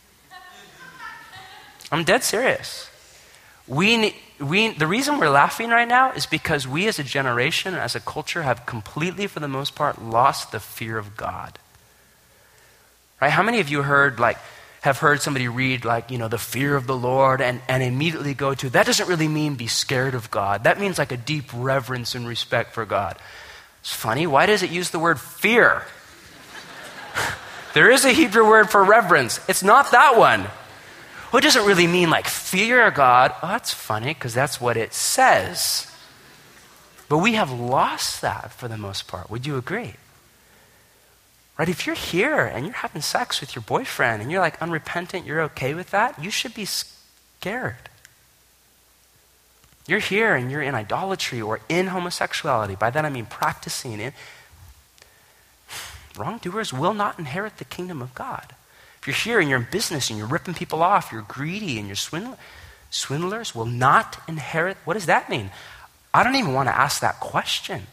I'm dead serious. We, we, the reason we're laughing right now is because we as a generation, as a culture, have completely, for the most part, lost the fear of God. Right? How many of you heard, like, have heard somebody read like, you know, the fear of the Lord and, and immediately go to, that doesn't really mean be scared of God. That means like a deep reverence and respect for God. It's funny. Why does it use the word fear? There is a Hebrew word for reverence. It's not that one. Well, it doesn't really mean like fear God. Oh, that's funny because that's what it says. But we have lost that for the most part. Would you agree? Right, if you're here and you're having sex with your boyfriend and you're like unrepentant, you're okay with that, you should be scared. You're here and you're in idolatry or in homosexuality. By that I mean practicing it. Wrongdoers will not inherit the kingdom of God. If you're here and you're in business and you're ripping people off, you're greedy and you're swindler, swindlers will not inherit. What does that mean? I don't even want to ask that question.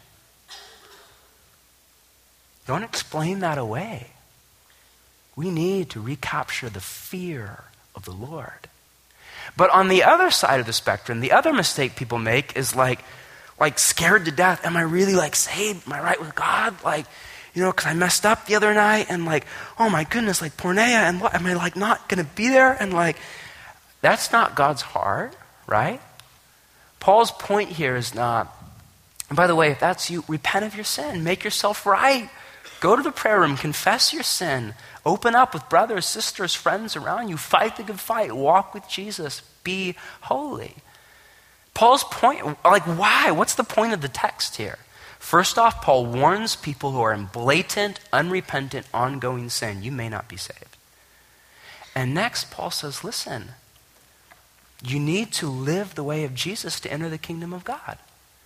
Don't explain that away. We need to recapture the fear of the Lord. But on the other side of the spectrum, the other mistake people make is like, like scared to death. Am I really like saved? Am I right with God? Like, you know, because I messed up the other night and like, oh my goodness, like porneia, and what, am I like not going to be there? And like, that's not God's heart, right? Paul's point here is not, and by the way, if that's you, repent of your sin, make yourself right. Go to the prayer room, confess your sin, open up with brothers, sisters, friends around you, fight the good fight, walk with Jesus, be holy. Paul's point, like why? What's the point of the text here? First off, Paul warns people who are in blatant, unrepentant, ongoing sin, you may not be saved. And next, Paul says, listen, you need to live the way of Jesus to enter the kingdom of God.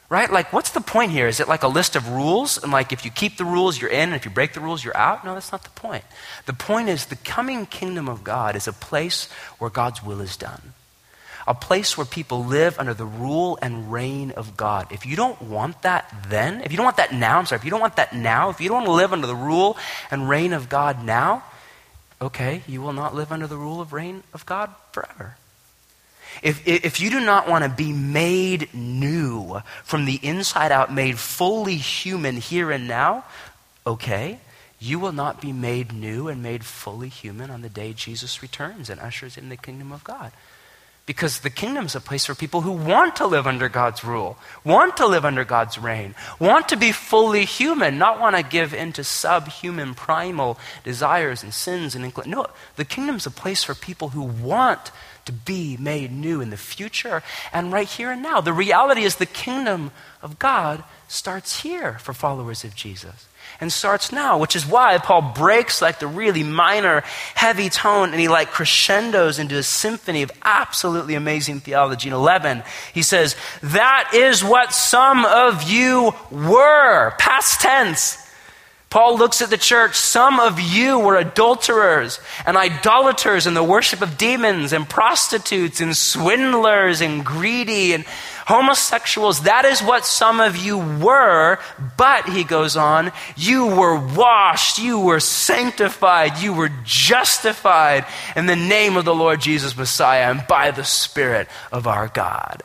Right? Like, what's the point here? Is it like a list of rules? And like, if you keep the rules, you're in, and if you break the rules, you're out? No, that's not the point. The point is the coming kingdom of God is a place where God's will is done. A place where people live under the rule and reign of God. If you don't want that then, if you don't want that now, I'm sorry, if you don't want that now, if you don't want to live under the rule and reign of God now, okay, you will not live under the rule of reign of God forever. If, if you do not want to be made new from the inside out, made fully human here and now, okay, you will not be made new and made fully human on the day Jesus returns and ushers in the kingdom of God. Because the kingdom is a place for people who want to live under God's rule, want to live under God's reign, want to be fully human, not want to give into subhuman primal desires and sins and incl- no, the kingdom is a place for people who want to be made new in the future and right here and now. The reality is the kingdom of God starts here for followers of Jesus. And starts now, which is why Paul breaks like the really minor, heavy tone and he like crescendos into a symphony of absolutely amazing theology. In eleven, he says, that is what some of you were. Past tense. Paul looks at the church. Some of you were adulterers and idolaters in the worship of demons and prostitutes and swindlers and greedy and homosexuals. That is what some of you were. But, he goes on, you were washed, you were sanctified, you were justified in the name of the Lord Jesus Messiah and by the Spirit of our God.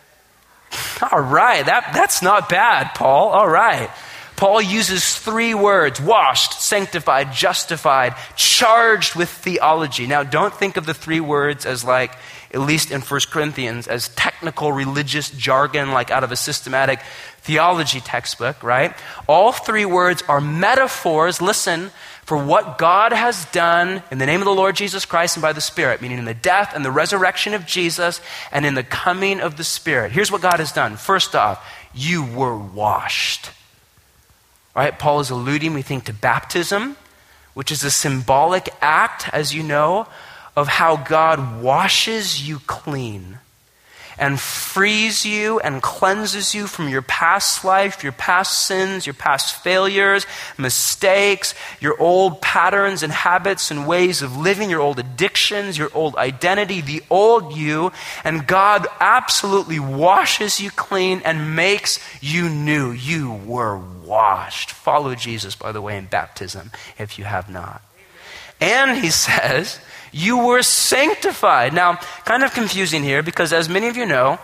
All right, that, that's not bad, Paul. All right. Paul uses three words: washed, sanctified, justified, charged with theology. Now, don't think of the three words as like, at least in First Corinthians, as technical religious jargon, like out of a systematic theology textbook, right? All three words are metaphors, listen, for what God has done in the name of the Lord Jesus Christ and by the Spirit, meaning in the death and the resurrection of Jesus and in the coming of the Spirit. Here's what God has done. First off, you were washed. Right? Paul is alluding, we think, to baptism, which is a symbolic act, as you know, of how God washes you clean and frees you and cleanses you from your past life, your past sins, your past failures, mistakes, your old patterns and habits and ways of living, your old addictions, your old identity, the old you. And God absolutely washes you clean and makes you new. You were washed. Follow Jesus, by the way, in baptism if you have not. And he says, you were sanctified. Now, kind of confusing here because as many of you know,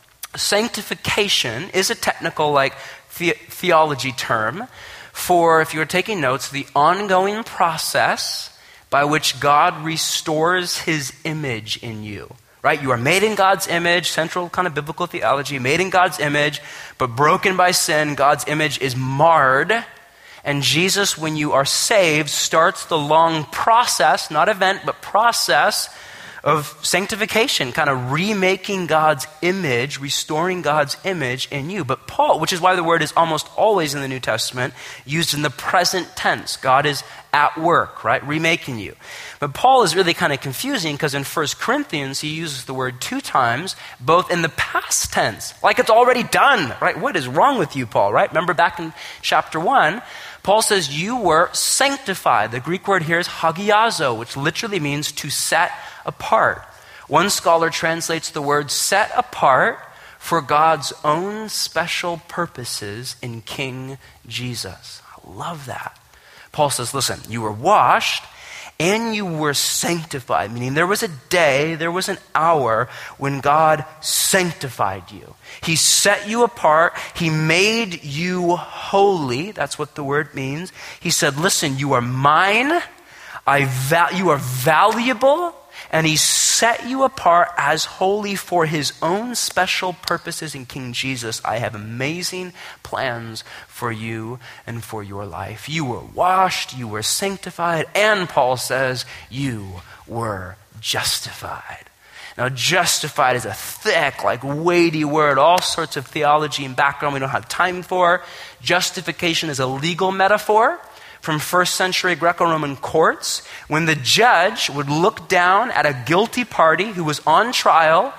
sanctification is a technical like the- theology term for, if you were taking notes, the ongoing process by which God restores his image in you. Right? You are made in God's image, central kind of biblical theology, made in God's image, but broken by sin, God's image is marred. And Jesus, when you are saved, starts the long process, not event, but process of sanctification, kind of remaking God's image, restoring God's image in you. But Paul, which is why the word is almost always in the New Testament used in the present tense. God is at work, right? Remaking you. But Paul is really kind of confusing because in First Corinthians, he uses the word two times, both in the past tense, like it's already done, right? What is wrong with you, Paul, right? Remember back in chapter one, Paul says you were sanctified. The Greek word here is hagiazo, which literally means to set apart. One scholar translates the word set apart for God's own special purposes in King Jesus. I love that. Paul says, listen, you were washed and you were sanctified, meaning there was a day, there was an hour when God sanctified you. He set you apart. He made you holy. That's what the word means. He said, listen, you are mine. I val- you are valuable. And he set you apart as holy for his own special purposes in King Jesus. I have amazing plans for you and for your life. You were washed, you were sanctified, and Paul says, you were justified. Now, justified is a thick, like weighty word, all sorts of theology and background we don't have time for. Justification is a legal metaphor from first century Greco-Roman courts, when the judge would look down at a guilty party who was on trial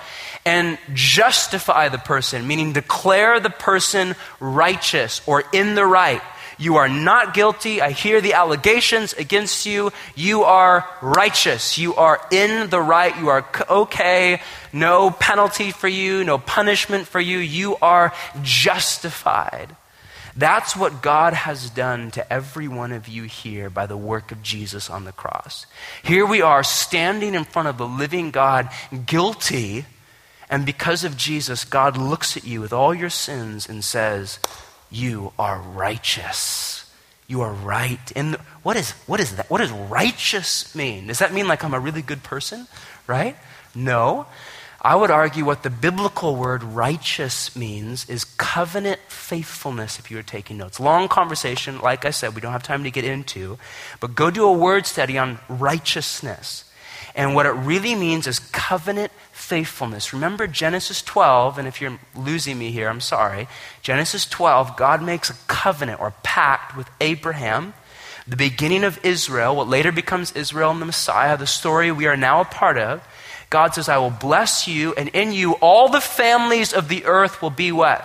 and justify the person, meaning declare the person righteous or in the right. You are not guilty. I hear the allegations against you. You are righteous. You are in the right. You are okay. No penalty for you. No punishment for you. You are justified. That's what God has done to every one of you here by the work of Jesus on the cross. Here we are standing in front of the living God, guilty, and because of Jesus, God looks at you with all your sins and says, you are righteous. You are right. In the, what is what is that? What does righteous mean? Does that mean like I'm a really good person? Right? No. I would argue what the biblical word righteous means is covenant faithfulness, if you were taking notes. Long conversation, like I said, we don't have time to get into, but go do a word study on righteousness. And what it really means is covenant faithfulness. Remember Genesis twelve, and if you're losing me here, I'm sorry. Genesis twelve, God makes a covenant or pact with Abraham, the beginning of Israel, what later becomes Israel and the Messiah, the story we are now a part of. God says, I will bless you, and in you all the families of the earth will be what?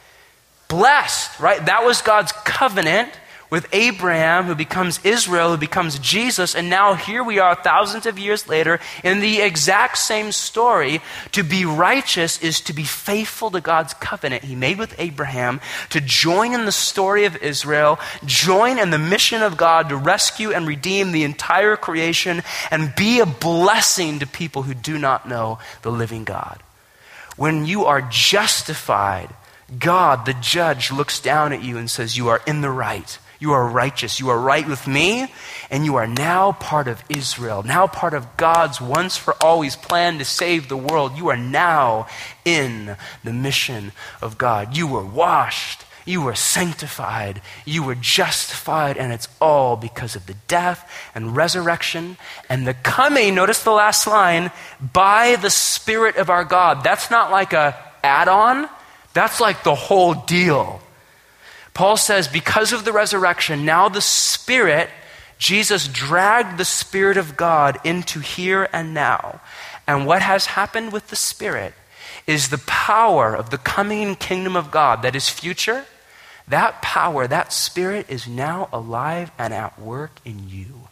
Blessed, right? That was God's covenant with Abraham, who becomes Israel, who becomes Jesus, and now here we are thousands of years later in the exact same story. To be righteous is to be faithful to God's covenant he made with Abraham, to join in the story of Israel, join in the mission of God to rescue and redeem the entire creation, and be a blessing to people who do not know the living God. When you are justified, God, the judge, looks down at you and says, you are in the right. You are righteous. You are right with me, and you are now part of Israel, now part of God's once for always plan to save the world. You are now in the mission of God. You were washed. You were sanctified. You were justified, and it's all because of the death and resurrection and the coming, notice the last line, by the Spirit of our God. That's not like a add-on. That's like the whole deal. Paul says, because of the resurrection, now the Spirit, Jesus dragged the Spirit of God into here and now. And what has happened with the Spirit is the power of the coming kingdom of God that is future. That power, that Spirit is now alive and at work in you.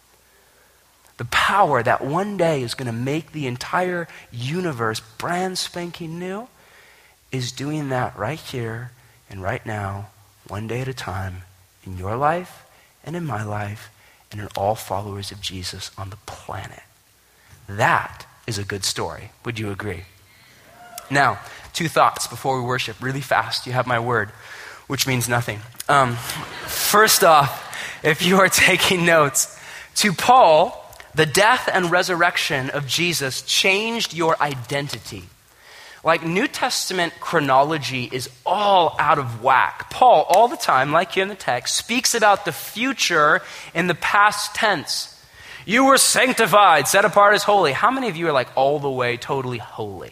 The power that one day is going to make the entire universe brand spanking new is doing that right here and right now, one day at a time, in your life and in my life and in all followers of Jesus on the planet. That is a good story. Would you agree? Now, two thoughts before we worship, really fast. You have my word, which means nothing. Um, first off, if you are taking notes, to Paul, the death and resurrection of Jesus changed your identity. Like New Testament chronology is all out of whack. Paul, all the time, like here in the text, speaks about the future in the past tense. You were sanctified, set apart as holy. How many of you are like all the way totally holy?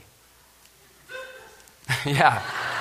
Yeah.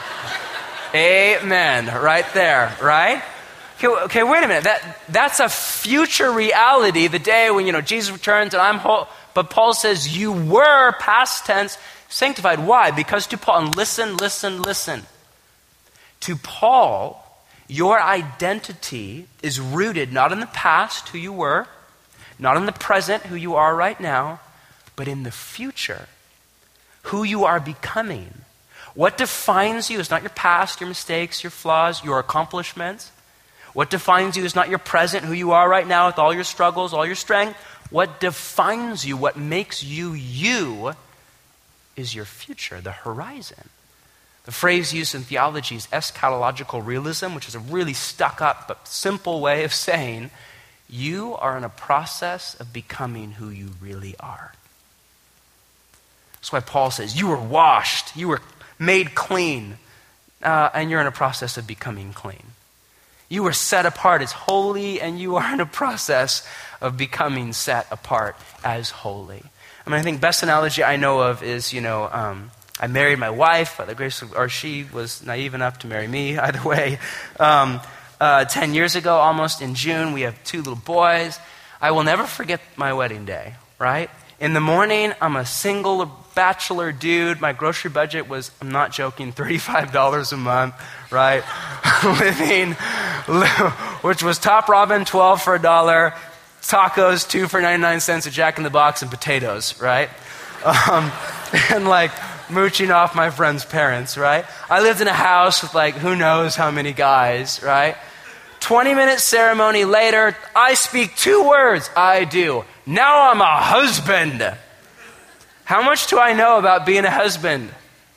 Amen. Right there, right? Okay, okay, wait a minute. That that's a future reality, the day when, you know, Jesus returns and I'm whole. But Paul says you were, past tense, sanctified. Why? Because to Paul, and listen, listen, listen. To Paul, your identity is rooted not in the past, who you were, not in the present, who you are right now, but in the future, who you are becoming. What defines you is not your past, your mistakes, your flaws, your accomplishments. What defines you is not your present, who you are right now with all your struggles, all your strength. What defines you, what makes you you, is your future, the horizon. The phrase used in theology is eschatological realism, which is a really stuck up but simple way of saying you are in a process of becoming who you really are. That's why Paul says you were washed, you were made clean, uh, and you're in a process of becoming clean. You were set apart as holy, and you are in a process of becoming set apart as holy. I mean, I think best analogy I know of is, you know, um, I married my wife, by the grace of, or she was naive enough to marry me, either way. Um, uh, ten years ago, almost in June, we have two little boys. I will never forget my wedding day, right? In the morning, I'm a single bachelor dude. My grocery budget was, I'm not joking, thirty-five dollars a month, right? Living, which was top ramen, twelve for a dollar, tacos, two for ninety-nine cents, a Jack in the Box, and potatoes, right? Um, and like mooching off my friend's parents, right? I lived in a house with like who knows how many guys, right? twenty minute ceremony later, I speak two words, I do. Now I'm a husband. How much do I know about being a husband?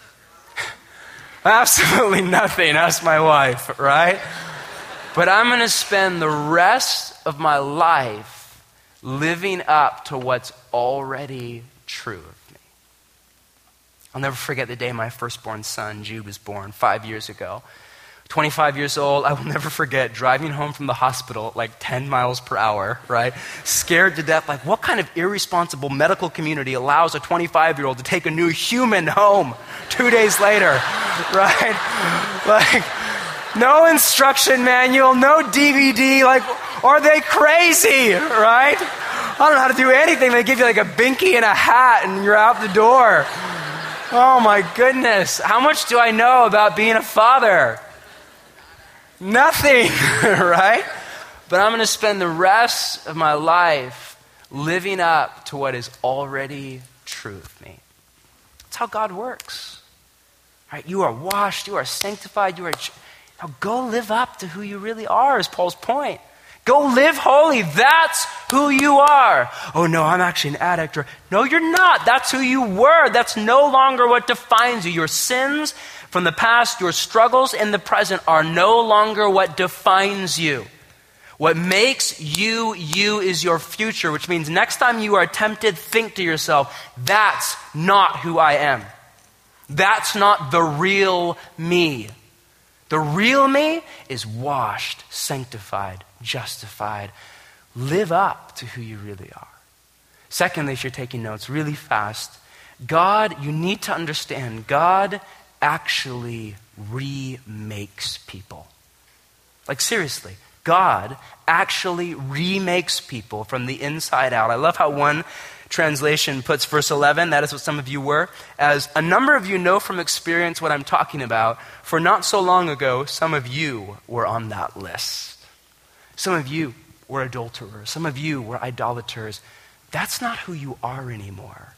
Absolutely nothing, ask my wife, right? But I'm going to spend the rest of my life living up to what's already true of me. I'll never forget the day my firstborn son, Jude, was born five years ago. twenty-five years old, I will never forget driving home from the hospital at like ten miles per hour, right? Scared to death, like what kind of irresponsible medical community allows a twenty-five-year-old to take a new human home two days later, right? Like, no instruction manual, no D V D, like, are they crazy, right? I don't know how to do anything. They give you like a binky and a hat and you're out the door. Oh my goodness. How much do I know about being a father? Nothing, right? But I'm going to spend the rest of my life living up to what is already true of me. That's how God works. Right? You are washed, you are sanctified, you are... Now go live up to who you really are, is Paul's point. Go live holy. That's who you are. Oh no, I'm actually an addict. Or, no, you're not. That's who you were. That's no longer what defines you. Your sins from the past, your struggles in the present are no longer what defines you. What makes you, you is your future, which means next time you are tempted, think to yourself, that's not who I am. That's not the real me. The real me is washed, sanctified, justified. Live up to who you really are. Secondly, if you're taking notes really fast, God, you need to understand, God actually remakes people. Like seriously, God actually remakes people from the inside out. I love how one translation puts verse eleven, that is what some of you were, as a number of you know from experience what I'm talking about, for not so long ago, some of you were on that list. Some of you were adulterers. Some of you were idolaters. That's not who you are anymore.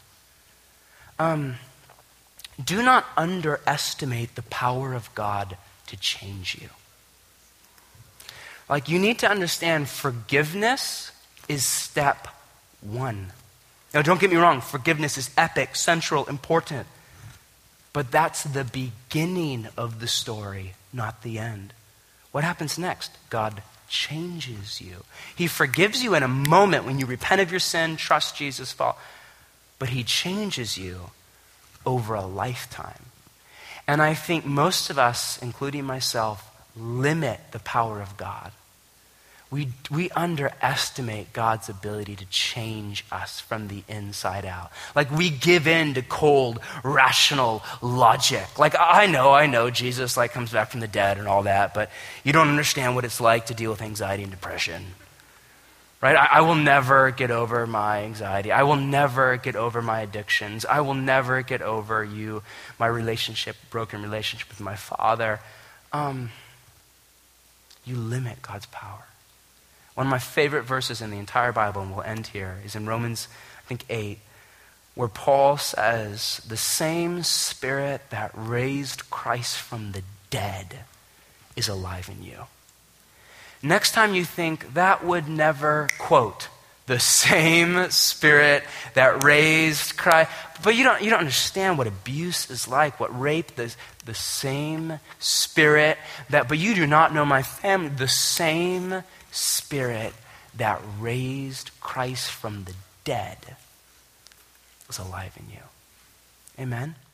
Um, do not underestimate the power of God to change you. Like, you need to understand forgiveness is step one. Now, don't get me wrong. Forgiveness is epic, central, important. But that's the beginning of the story, not the end. What happens next? God changes you. He forgives you in a moment when you repent of your sin, trust Jesus, fall. But he changes you over a lifetime. And I think most of us, including myself, limit the power of God. We, we underestimate God's ability to change us from the inside out. Like we give in to cold, rational logic. Like I know, I know Jesus like comes back from the dead and all that, but you don't understand what it's like to deal with anxiety and depression. Right? I, I will never get over my anxiety. I will never get over my addictions. I will never get over you, my relationship, broken relationship with my father. Um, you limit God's power. One of my favorite verses in the entire Bible, and we'll end here, is in Romans, I think, eight, where Paul says, the same spirit that raised Christ from the dead is alive in you. Next time you think that would never, quote, the same spirit that raised Christ, but you don't, you don't understand what abuse is like, what rape, the, the same spirit that, but you do not know my family, the same spirit that raised Christ from the dead was alive in you. Amen?